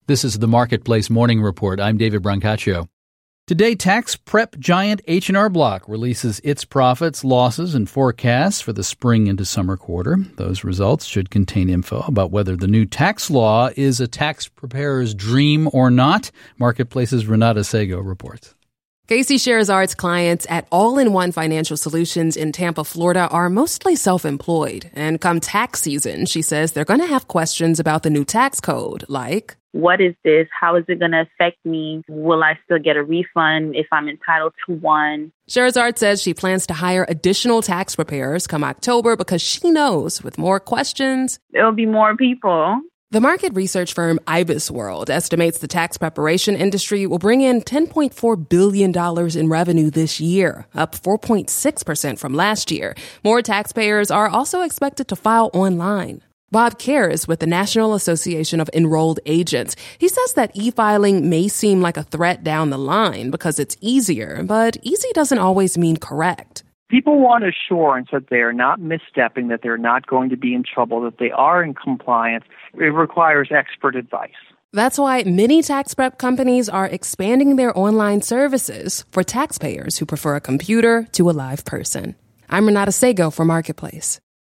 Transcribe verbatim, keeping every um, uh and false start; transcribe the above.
This is the Marketplace Morning Report. I'm David Brancaccio. Today, tax prep giant H and R Block releases its profits, losses, and forecasts for the spring into summer quarter. Those results should contain info about whether the new tax law is a tax preparer's dream or not. Marketplace's Renata Sego reports. Casey Sherazard's clients at All-in-One Financial Solutions in Tampa, Florida are mostly self-employed. And come tax season, she says they're going to have questions about the new tax code, like, what is this? How is it going to affect me? Will I still get a refund if I'm entitled to one? Sherazard says she plans to hire additional tax preparers come October because she knows with more questions, there'll be more people. The market research firm IBISWorld estimates the tax preparation industry will bring in ten point four billion dollars in revenue this year, up four point six percent from last year. More taxpayers are also expected to file online. Bob Kerr is with the National Association of Enrolled Agents. He says that e-filing may seem like a threat down the line because it's easier, but easy doesn't always mean correct. People want assurance that they're not misstepping, that they're not going to be in trouble, that they are in compliance. It requires expert advice. That's why many tax prep companies are expanding their online services for taxpayers who prefer a computer to a live person. I'm Renata Sego for Marketplace.